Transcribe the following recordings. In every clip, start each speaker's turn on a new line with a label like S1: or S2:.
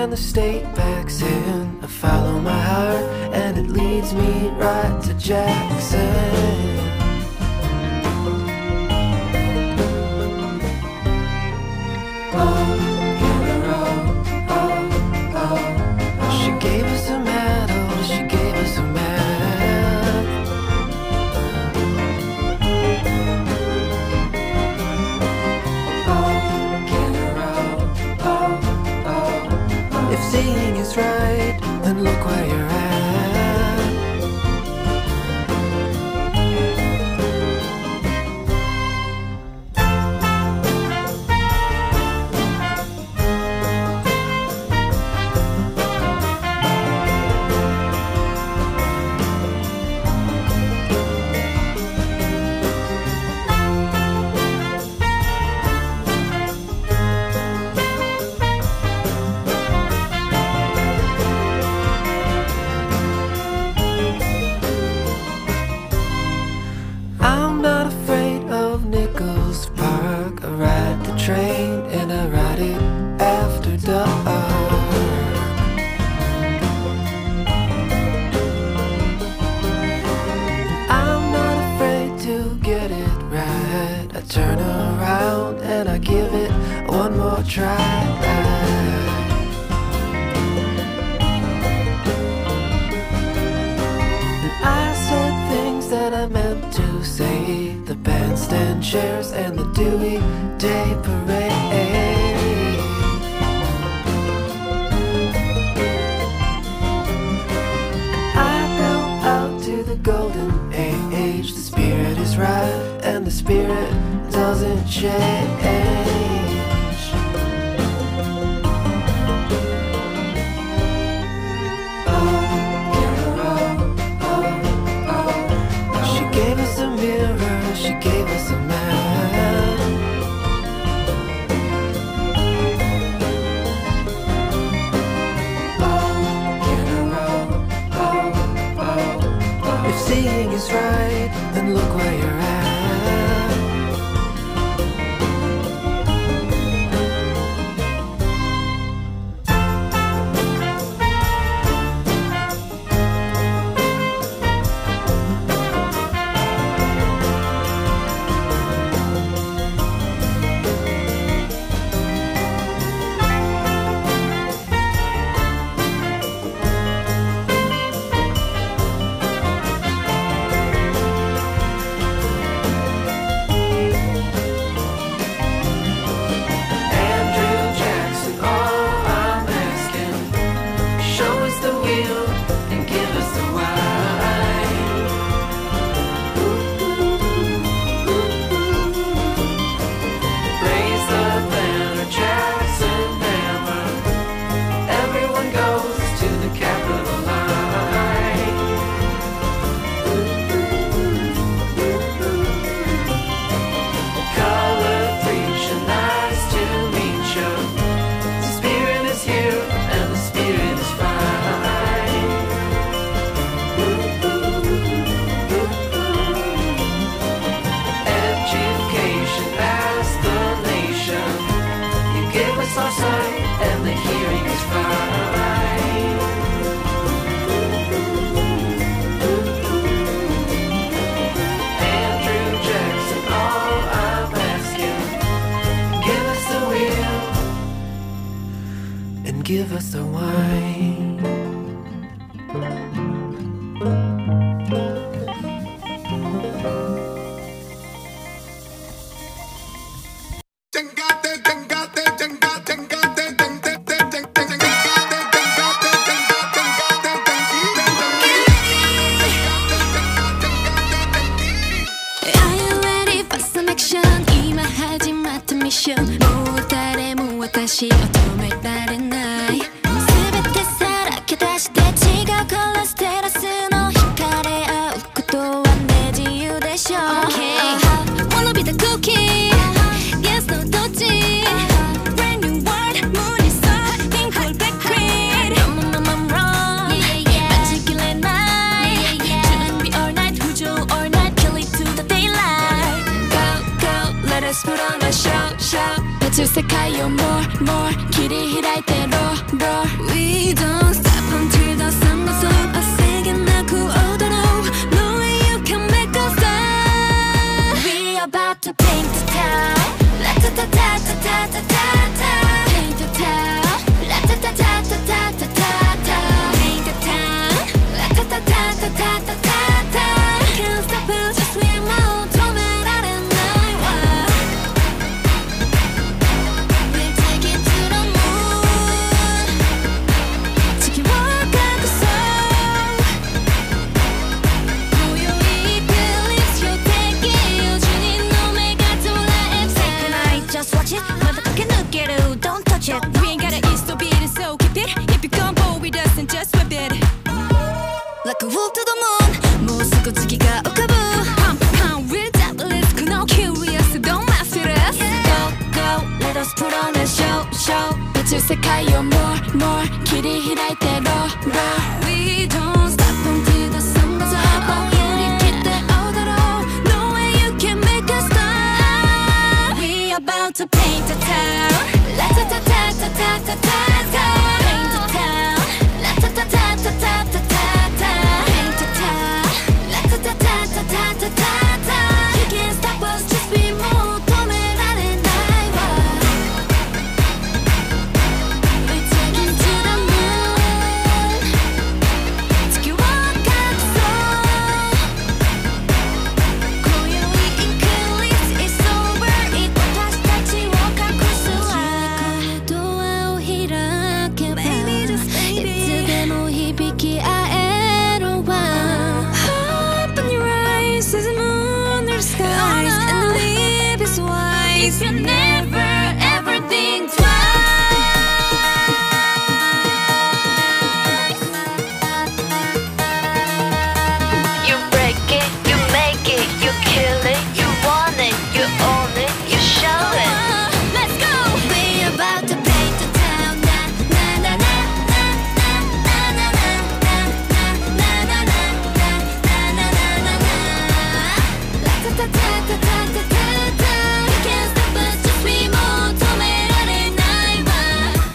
S1: and the state backs in. I follow my heart and it leads me right to Jackson. She gave us a medal, she gave us a medal. If seeing is right, then look where you're at. Train and I ride it after dark. I'm not afraid to get it right. I turn around and I give it one more try. I said things that I meant to say. The bandstand chairs and the Dewey Day Parade. I go out to the golden age. The spirit is right and the spirit doesn't change. She gave us a mirror, she gave us a map. If seeing is right, then look where you're at. Our sight and the hearing is fine. Andrew Jackson, all I'm asking, give us the wheel and give us the wine.
S2: 풀어놔 show show 펼칠世界を more more 切り開いて roar roar We don't stop until the sun goes up 세게 나고 오도록 No way you can make us stop We about to paint the town La-ta-ta-ta-ta-ta-ta-ta Paint the town La-ta-ta-ta-ta-ta-ta-ta Paint the town La-ta-ta-ta-ta-ta-ta-ta Can't stop us just we won't止められないわ We'll take it to the moon 地球を隠そう今宵 Eclipse You're taking 4人の目が捉えて Take a night, just watch it まだ駆け抜ける Don't touch it We ain't gotta eat so beat it so keep it If you come bold with us and just whip it Like a wolf to the moon もうすぐ月が浮かぶ Pump pump with that risk No curious don't mess with us Go go let us put on a show show 宇宙世界を more more 切り開いて roar roar We don't stop until the sun goes up 振り切って踊ろう No way you can make us stop We about to paint the town La ta ta ta ta ta ta ta ta Paint the town La ta ta ta ta ta ta ta Paint the town La ta ta ta ta ta ta ta You can't stop us just be more 止められないわ We take it to the moon 月を隠そう今宵 Eclipse is over It 私たちを隠すわドアを開けばいつでも響き合えるわ Open your eyes as the moon or the skies And the leaf is white If you never ever think twice You break it, you make it, you kill it You want it, you own it, you show it Let's go! We're about to paint the town Na na na na na na na na na na na na na na na na na La ta ta ta ta ta ta ta You can't stop us just we won't 止められないわ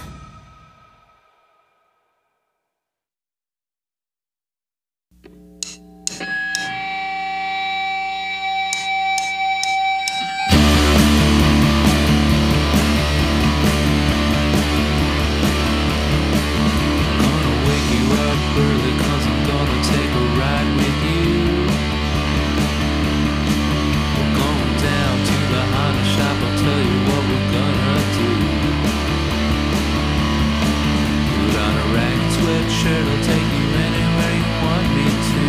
S3: Gonna wake you up early 'cause I'm gonna take a ride with you. We're going down to the Honda shop, I'll tell you what we're gonna do. Put on a ragged sweatshirt, I'll take you anywhere you want me to.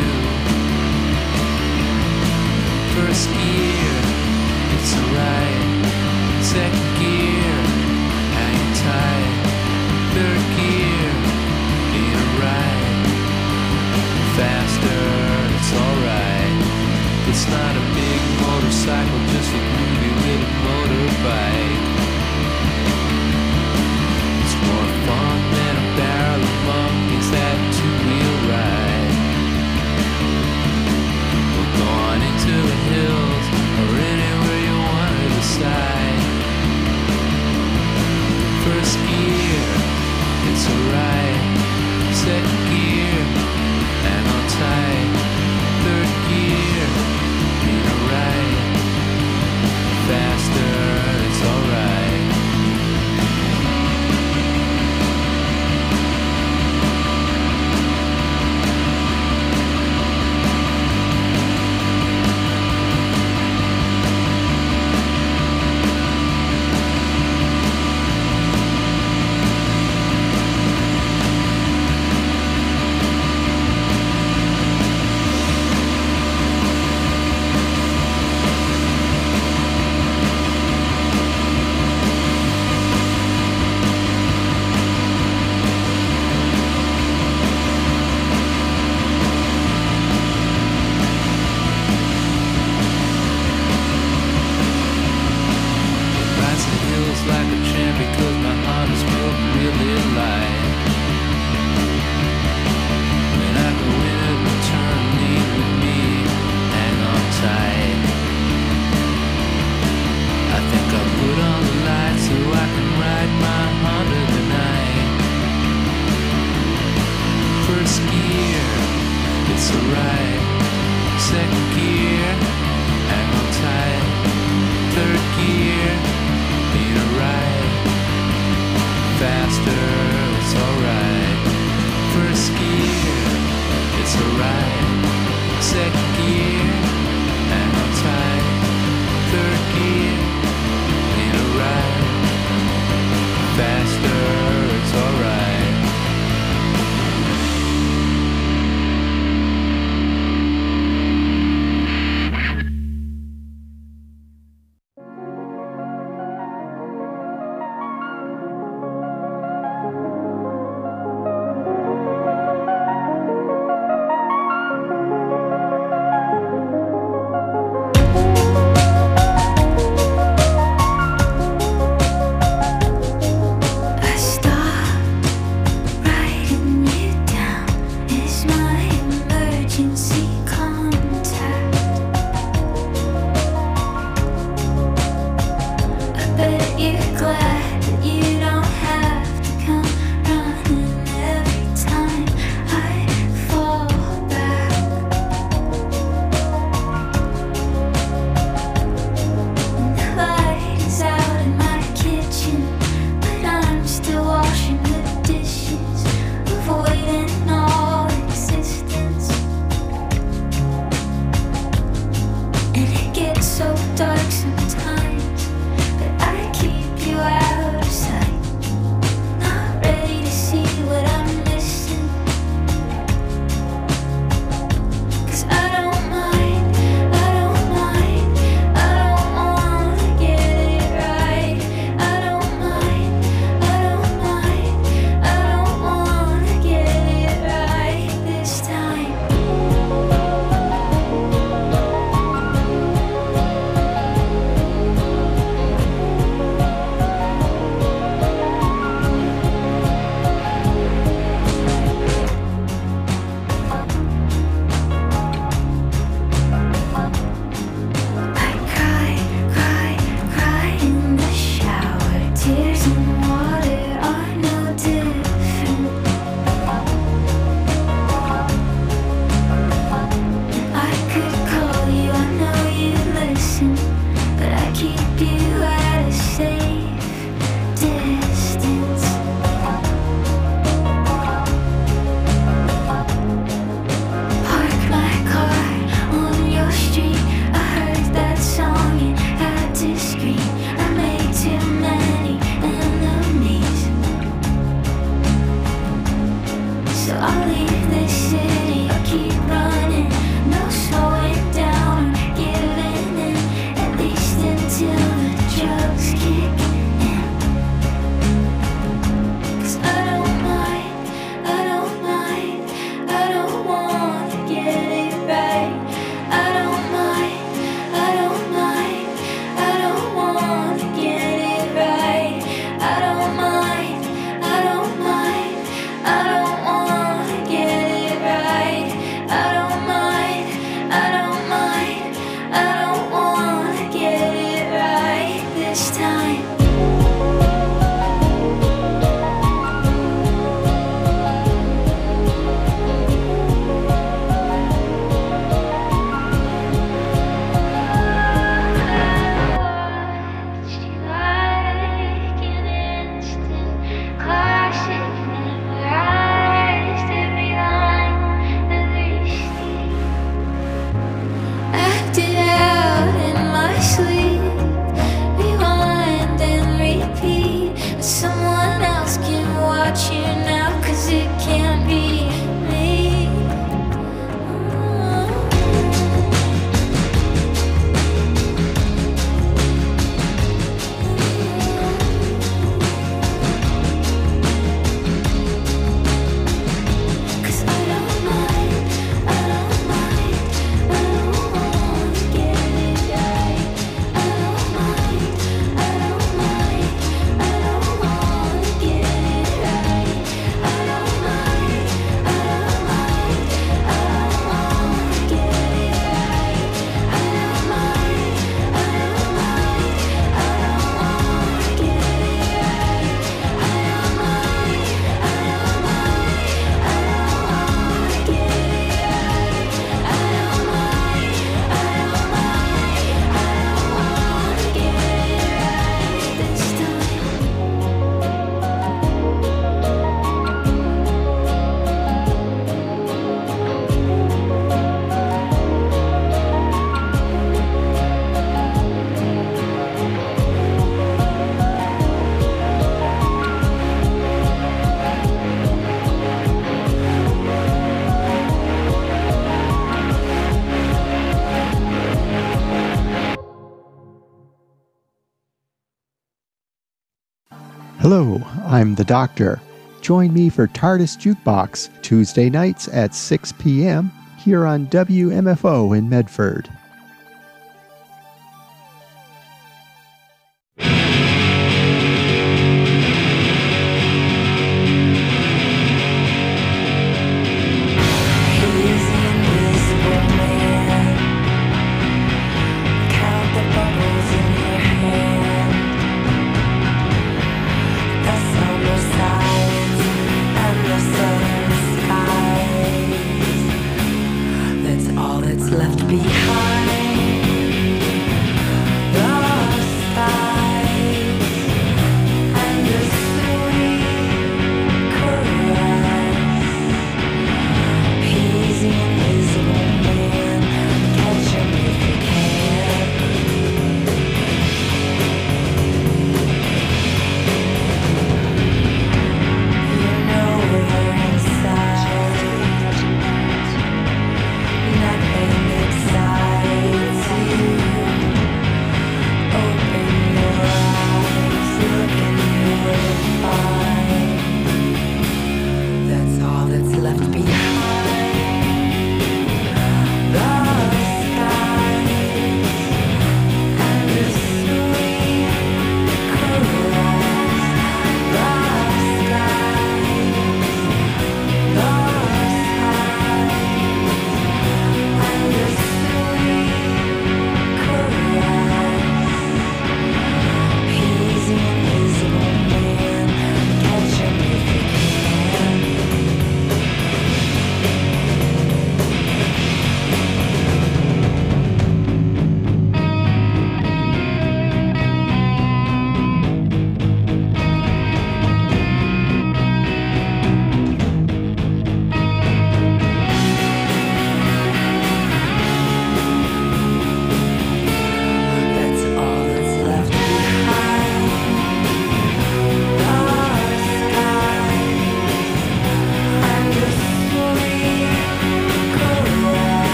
S3: First gear, it's alright. Second gear, hang tight. Third gear, need a ride. Faster, it's alright. It's not a big motorcycle, just a groovy little motorbike. It's more fun than a barrel of monkeys, that two-wheel ride. We're going into the hills, or anywhere you want to decide. First gear, it's alright. Second gear, hang on tight. Third gear, need a ride. Faster, it's alright. I think
S4: Hello, I'm the Doctor. Join me for TARDIS Jukebox, Tuesday nights at 6 p.m. here on WMFO in Medford.
S5: Left behind.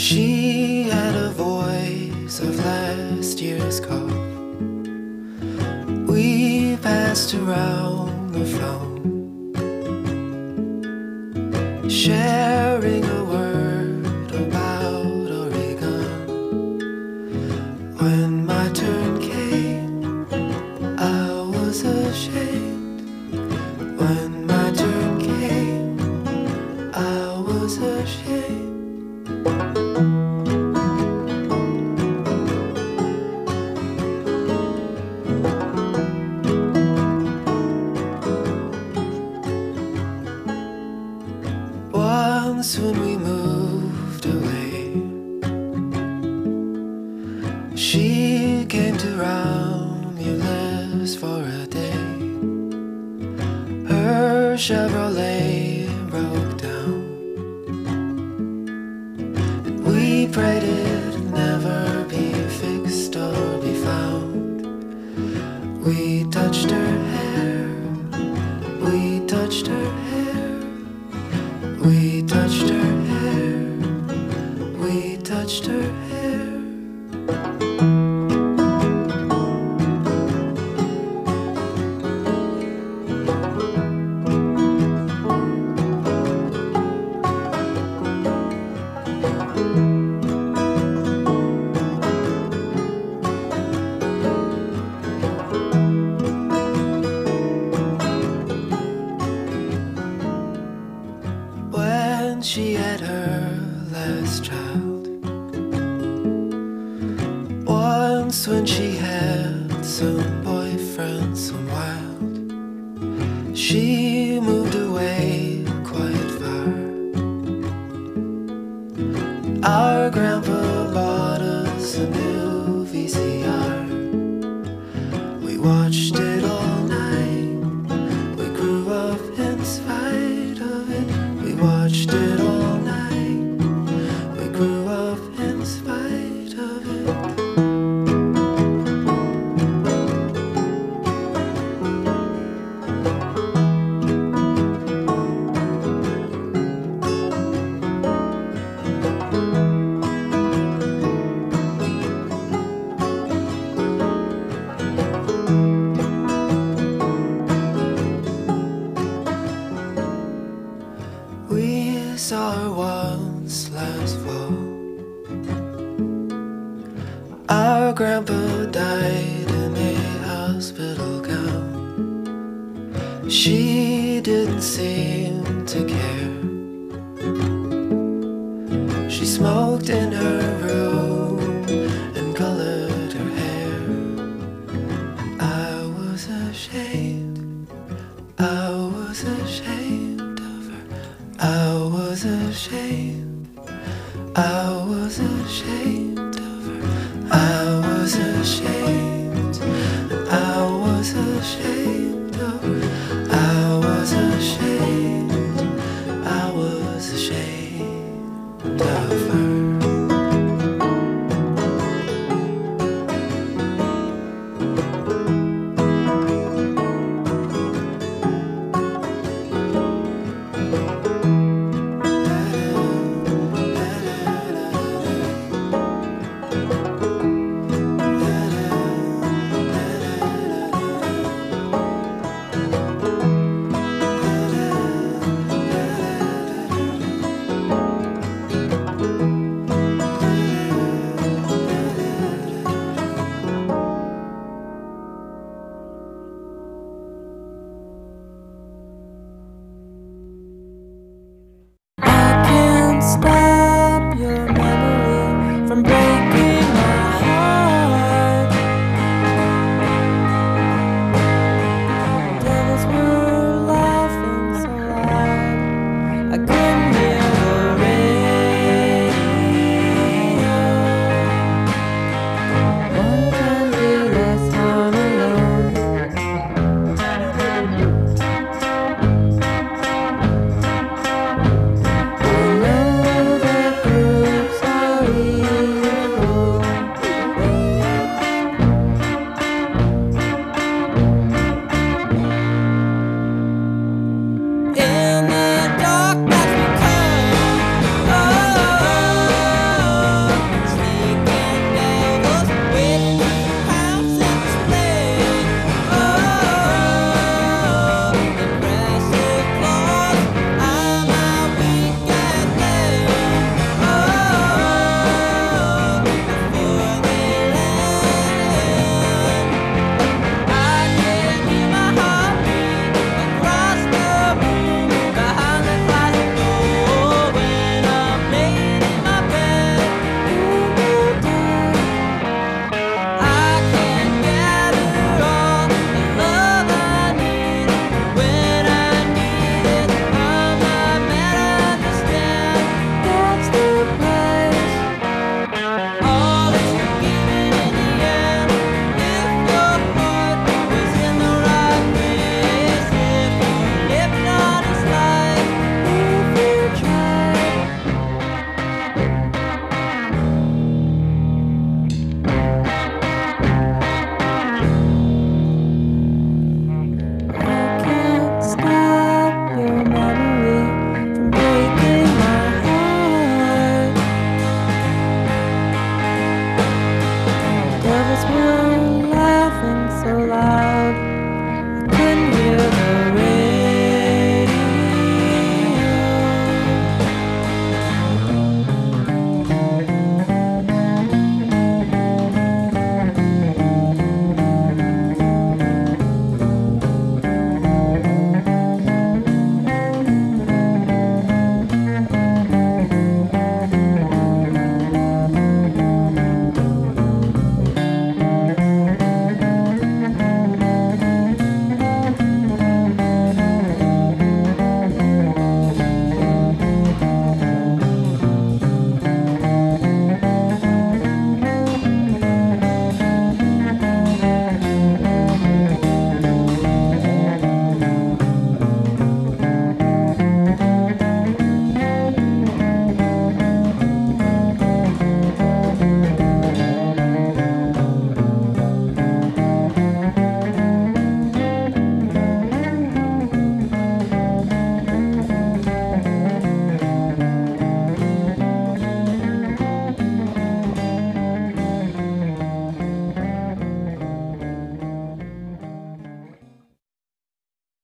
S1: She had a voice of last year's cough. We passed around the phone, sharing a word about Oregon. When my turn came, I was ashamed. When my turn came, I was ashamed. Once when we moved away, she came to Romulus for a day. Her Chevrolet broke down, and we prayed it'd never be fixed or be found. We touched her hair, we touched her hair, we touched her hair, we touched her hair. When she had her last child, once when she had some boyfriend, some wild, she moved away quite far. Our grandpa bought us a new VCR. We watched it all night. We grew up in spite of it. We watched it all night. We grew up in spite of it. We saw her once last fall. Our grandpa died in a hospital gown. She didn't seem to care. She smoked in her room and colored her hair. And I was ashamed, I was ashamed of her. I was ashamed, I was ashamed of her. I was ashamed, and I was ashamed of her. I was ashamed, I was ashamed of her.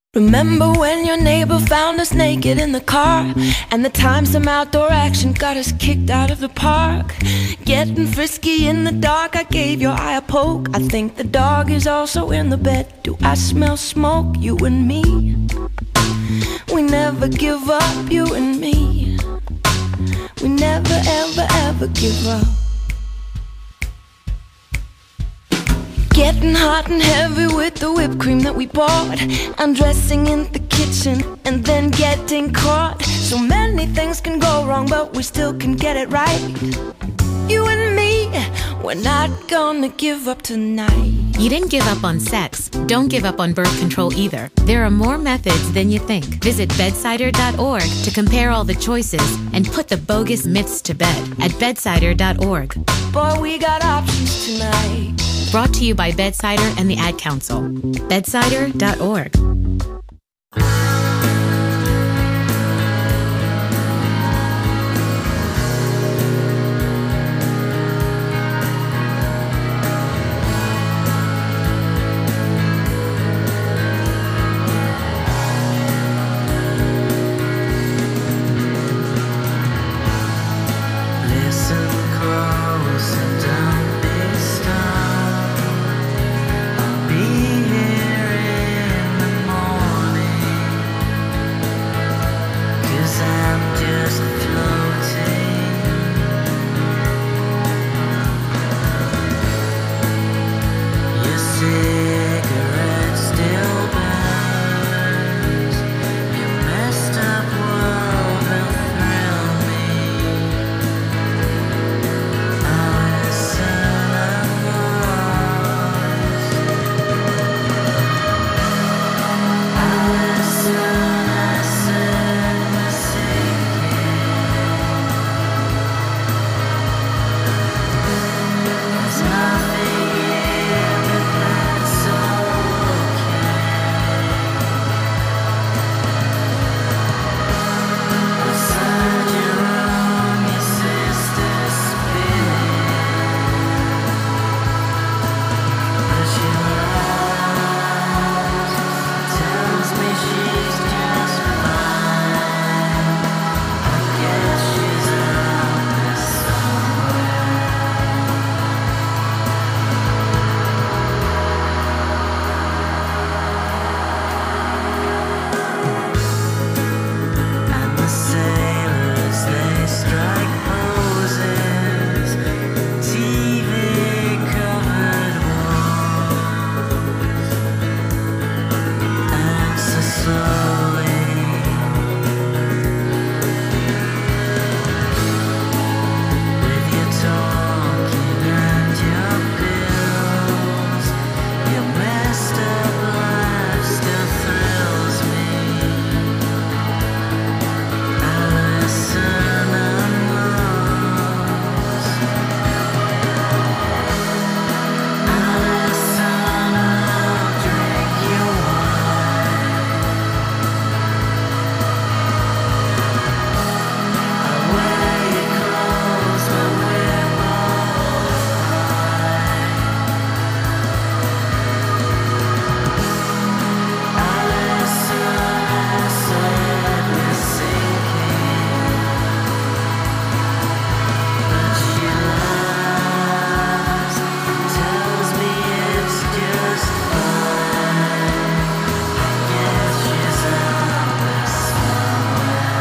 S2: Remember when your neighbor found us naked in the car? And the time some outdoor action got us kicked out of the park? Getting frisky in the dark, I gave your eye a poke. I think the dog is also in the bed. Do I smell smoke, you and me? We never give up, you and me. We never ever ever give up. Getting hot and heavy with the whipped cream that we bought, undressing in the kitchen and then getting caught. So many things can go wrong, but we still can get it right. You and me, we're not gonna give up tonight.
S5: You didn't give up on sex. Don't give up on birth control either. There are more methods than you think. Visit bedsider.org to compare all the choices and put the bogus myths to bed at bedsider.org.
S2: Boy, we got options tonight.
S5: Brought to you by Bedsider and the Ad Council. Bedsider.org.
S1: Listen close and don't be stunned. I'll be here in the morning, 'cause I'm just floating. Your cigarette still burns. Your messed up world will thrill me. And the sailors, they strike poses, TV-covered walls, answer slowly. With your talking and your pills, your messed up life still thrills me. Listen, I'm lost. Listen, I'll drink your wine. I'll wear your clothes when we're both fine. Listen, I said we're sinking, but she lies, tells me it's just fine. I guess she's out there somewhere.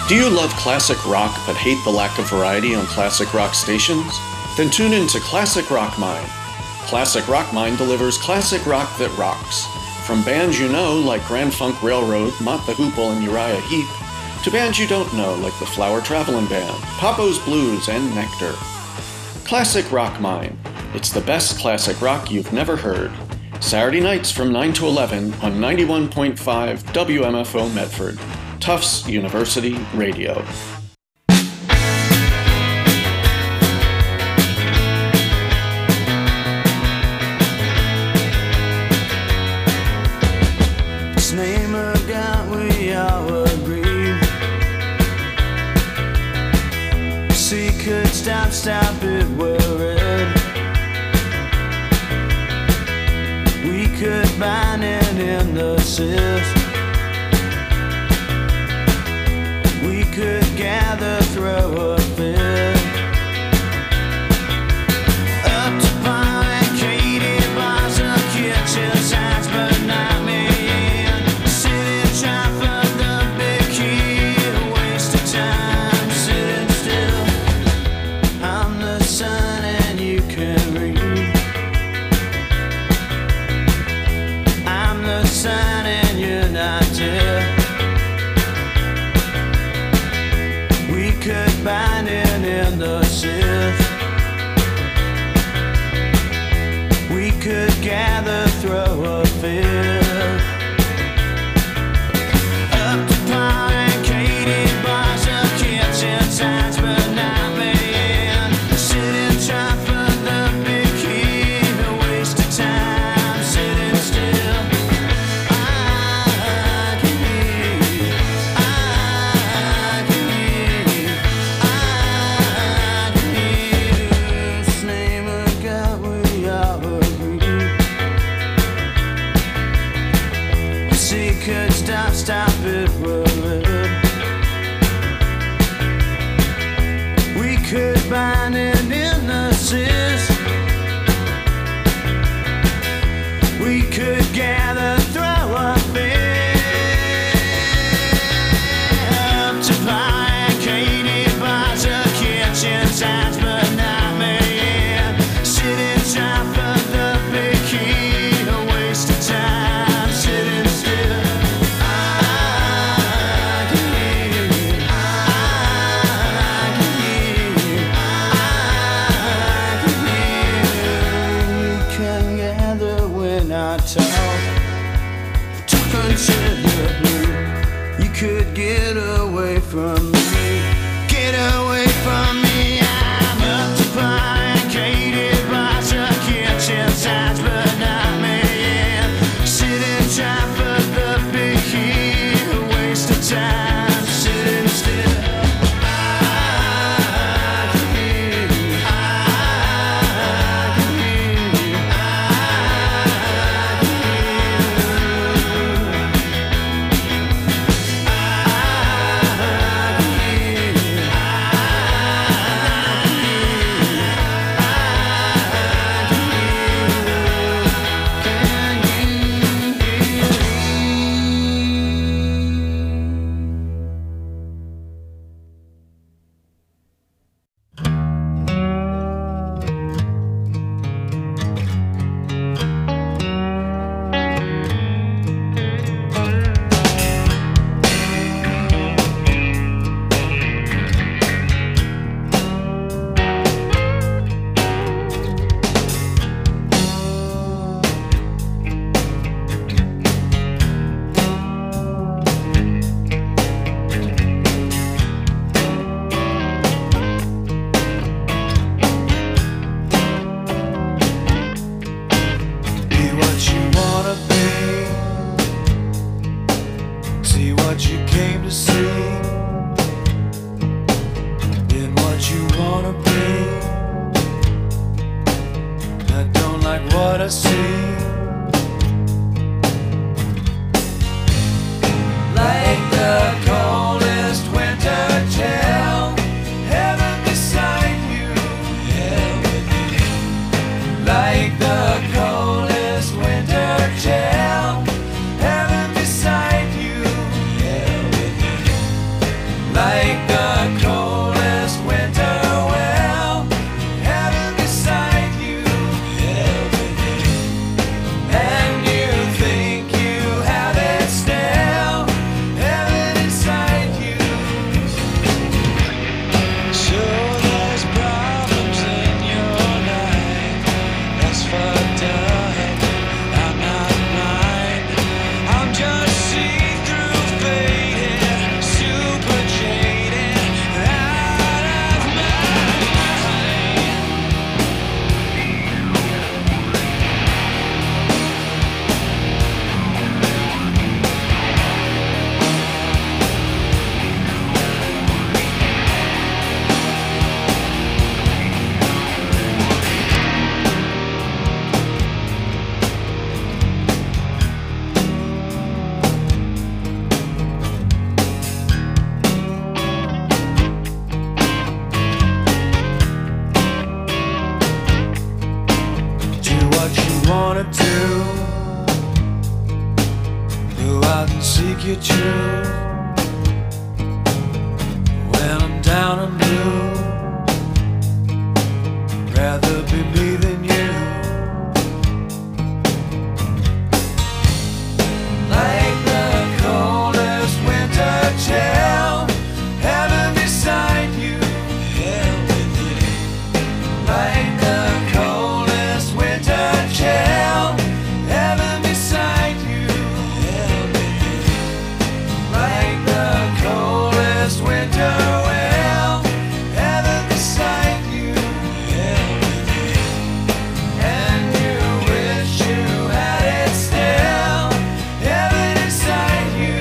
S6: Do you love classic rock but hate the lack of variety on classic rock stations? Then tune in to Classic Rock Mine. Classic Rock Mine delivers classic rock that rocks. From bands you know like Grand Funk Railroad, Mott the Hoople, and Uriah Heep, to bands you don't know like the Flower Traveling Band, Papo's Blues, and Nectar. Classic Rock Mine. It's the best classic rock you've never heard. Saturday nights from 9 to 11 on 91.5 WMFO Medford. Tufts University Radio.
S1: This name of God we all agree. See, could stop it, worried. We could bind it in the sieve. We could gather, throw a fit. Up to Paul and Katie, bars of kitchen signs, but not me. Sitting trying for the big key, a waste of time, sitting still. I'm the sun and you can read. I'm the sun and you're not dead. We could bind it in the sieve. We could gather, throw a fit. Up to Paul and Katie, bars of kitchen signs, but not me. Sitting trying for the big key, a waste of time, sitting still. I can hear you. I can hear you. I can hear you. This name of God we all agree. See, could stop it, worried. We could bind it in the sis. We could gather, throw a fit. Up to Paul and Katie, bars of kitchen signs, but not me. Sitting trying for the big key, a waste of time, sitting still. I can hear you. I can hear you. I can hear you. We can gather when I talk. Talk until you're blue. You could get away from me. Get away from me. I'm up to Paul and Katie, bars of kitchen signs, but not me. Sitting trying for the big key, a waste of time, sitting still. I can hear you. I can hear you. I can
S7: like
S1: wanted to go out and seek your truth. When I'm down and blue, rather be me than you. Like the coldest winter chill, heaven beside you, hell with you. Like the coldest winter chill, heaven beside you, hell with you. Like the coldest winter will, heaven beside you, hell with you. And you wish you had it still, heaven inside you.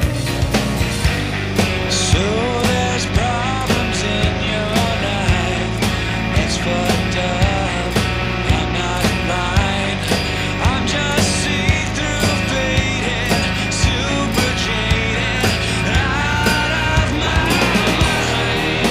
S1: So there's problems in your life, it's fucked up. I'm not blind, I'm just see-through faded, super jaded, out of my mind.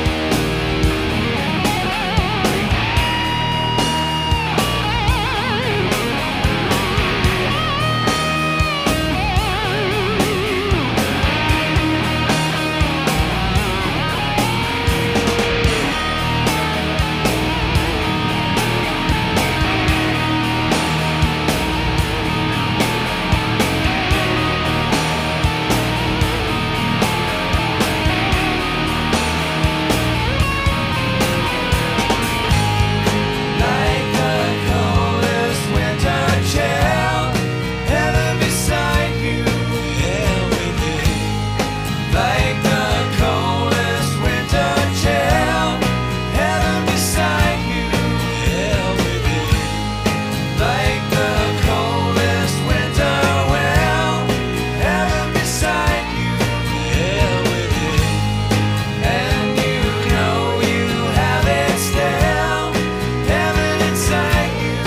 S1: Like the coldest winter chill, heaven beside you, hell with you. Like the coldest winter chill, heaven beside you, hell with you. Like the coldest winter will, heaven beside you, hell with you. And you know you have it still, heaven inside you.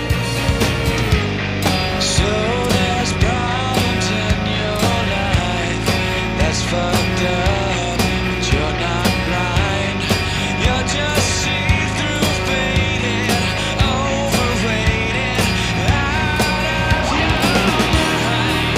S1: So there's problems in your life, that's fucked up, but you're not blind. You're just see-through faded, overrated, out of your mind.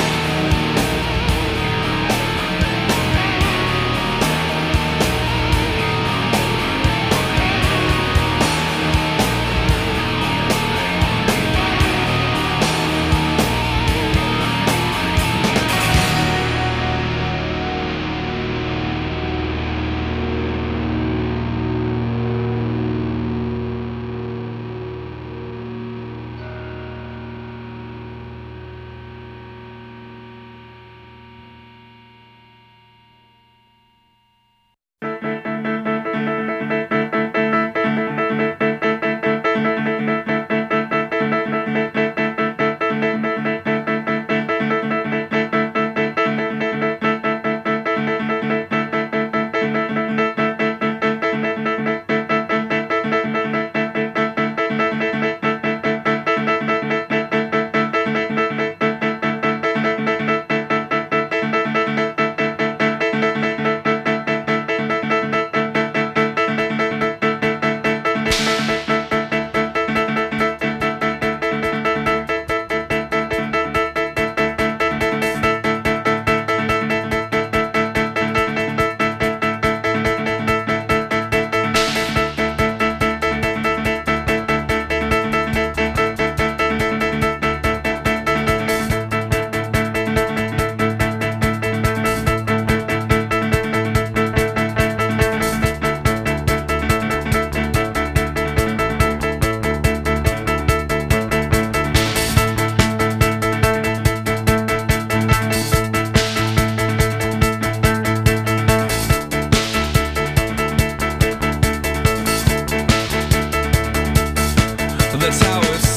S1: That's how it's